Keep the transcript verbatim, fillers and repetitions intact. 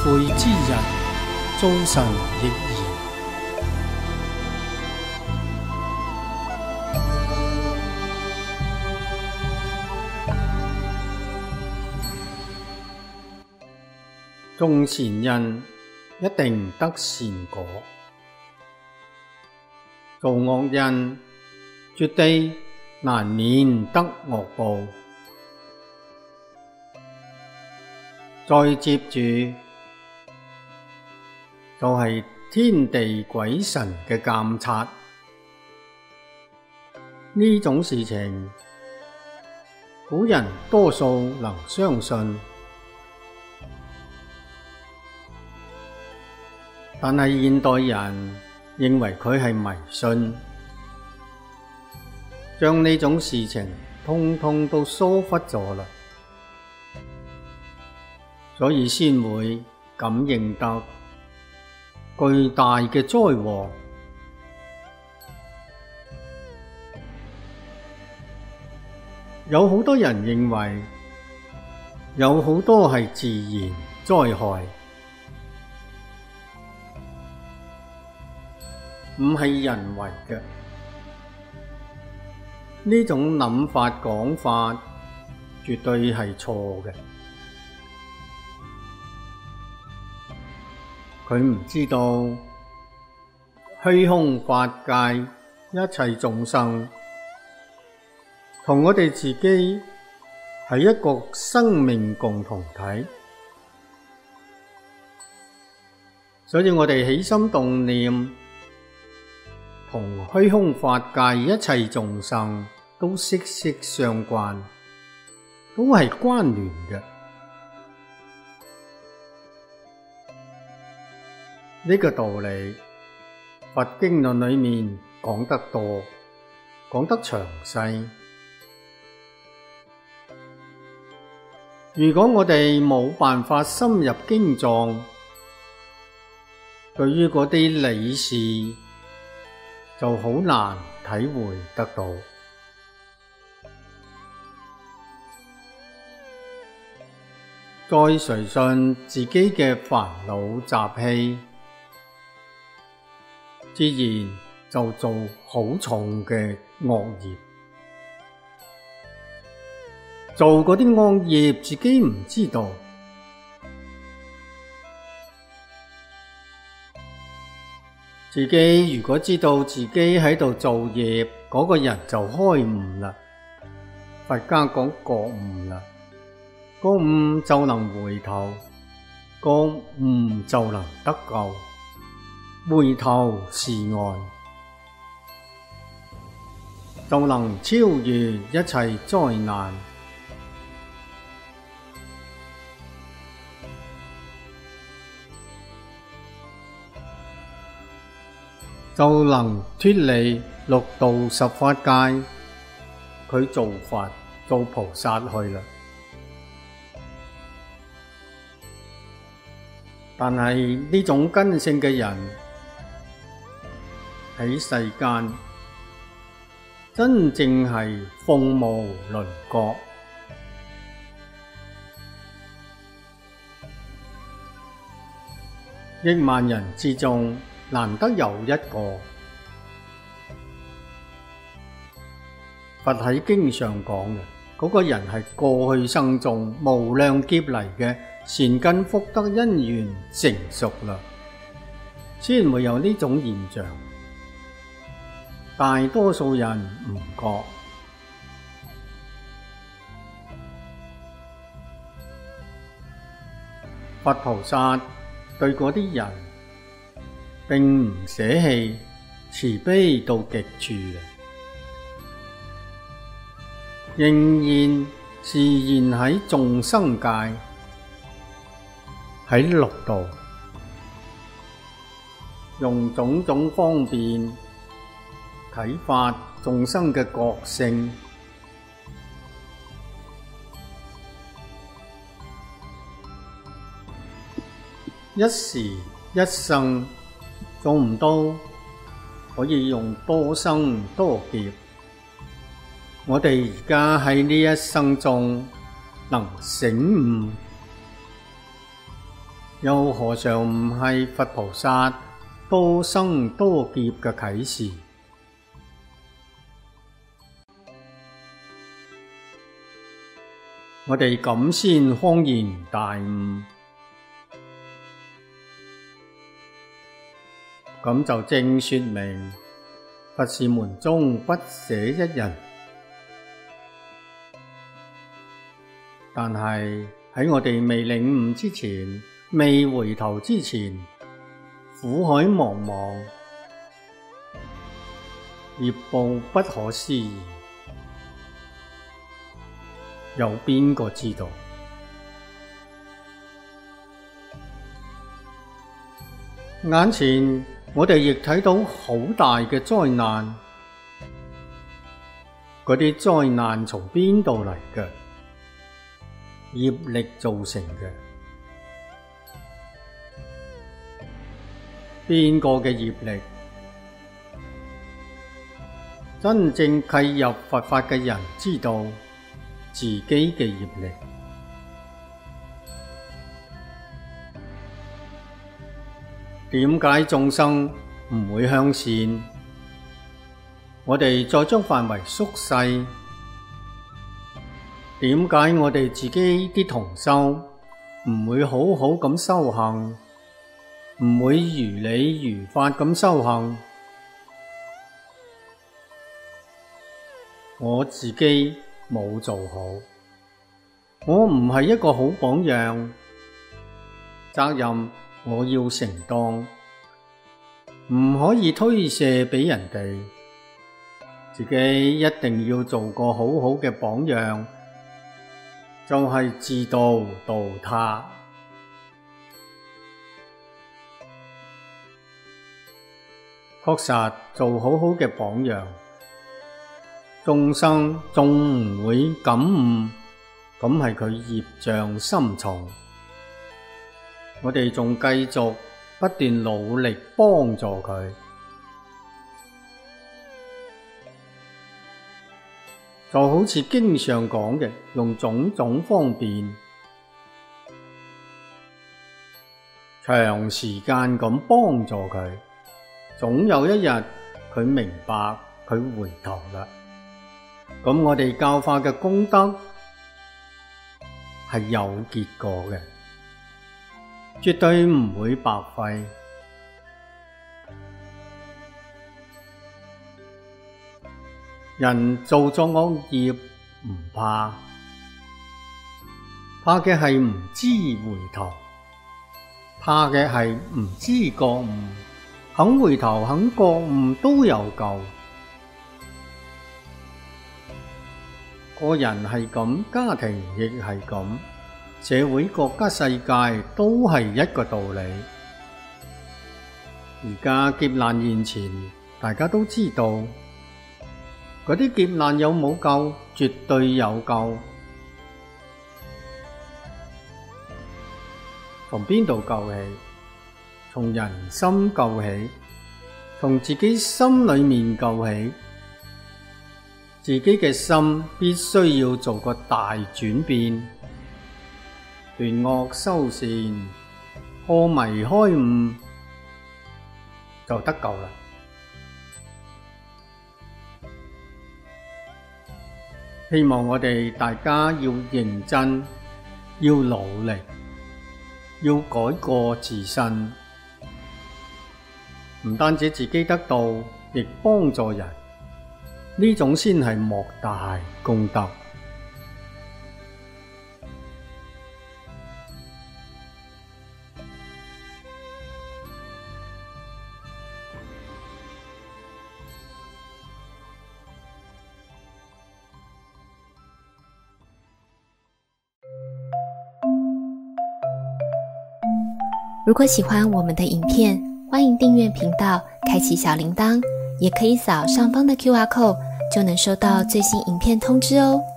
悔之人，遭神亦然。種善因一定得善果，做惡因絕對難免得惡報。再接住就係天地鬼神嘅監察，呢種事情古人多數能相信，但係現代人認為佢係迷信，將呢種事情通通都疏忽咗啦，所以先會感應得巨大嘅災禍。有好多人認為有好多係自然災害，唔係人為嘅。呢種諗法講法絕對係錯嘅。佢唔知道虛空法界一切眾生同我哋自己係一個生命共同體，所以我哋起心動念同虛空法界一切眾生都息息相關，都係關聯嘅。呢個道理，佛經論裏面講得多，講得詳細。如果我哋冇辦法深入經藏，對於嗰啲理事就好難體會得到。再隨順自己嘅煩惱習氣，自然就做好重嘅惡業，做嗰啲惡業自己唔知道，自己如果知道自己喺度做業，嗰個人就開悟啦。佛家講覺悟啦，覺悟就能回頭，覺悟就能得救。回頭是岸，就能超越一切災難，就能脫離六道十法界，佢做佛做菩薩去啦。但係呢種根性嘅人喺世間真正係鳳毛麟角，億萬人之中難得有一個。佛喺經上講嘅嗰個人係過去生中無量劫嚟嘅善根福德因緣成熟啦，先會有呢種現象。大多數人唔覺，佛菩薩對嗰啲人並唔捨棄，慈悲到極處嘅，仍然示現喺眾生界，喺六道，用種種方便啟發眾生嘅覺性，一時一生做唔到，可以用多生多劫。我哋而家喺呢一生中能醒悟， 又何嘗唔係佛菩薩多生多劫嘅啟示？我哋咁先恍然大悟，咁就正說明佛是門中不捨一人。但係喺我哋未領悟之前，未回頭之前，苦海茫茫，業報不可思議，有邊個知道？眼前我哋亦睇到好大嘅災難，嗰啲災難從邊度嚟嘅？業力造成嘅。邊個嘅業力？真正契入佛法嘅人知道自己嘅業力。點解眾生唔會向善？我哋再將範圍縮細。點解我哋自己啲同修唔會好好咁修行，唔會如理如法咁修行？我自己冇做好，我唔係一個好榜樣，責任我要承當，唔可以推卸俾人哋，自己一定要做個好好嘅榜樣。就係自度度他，確實做好好嘅榜樣，眾生仲唔會感悟，咁係佢業障深重。我哋仲繼續不斷努力幫助佢。就好似經上講嘅，用種種方便，長時間咁幫助佢，總有一日佢明白，佢回頭啦。咁我哋教化嘅功德係有結果嘅，絕對唔會白費。人做咗惡業唔怕，怕嘅係唔知回頭，怕嘅係唔知覺悟。肯回頭肯覺悟都有救。個人係咁，家庭亦係咁，社會國家世界都係一個道理。而家劫難現前，大家都知道。嗰啲劫難有冇救？絕對有救。從邊度救起？從人心救起，從自己心裏面救起。自己嘅心必須要做個大轉變，斷惡修善，破迷開悟，就得救啦。希望我哋大家要認真，要努力，要改過自新，唔單止自己得到，亦幫助人，呢種先係莫大功德。 如果喜欢我们的影片，欢迎订阅频道，开启小铃铛，也可以扫上方的 Q R code， 就能收到最新影片通知哦。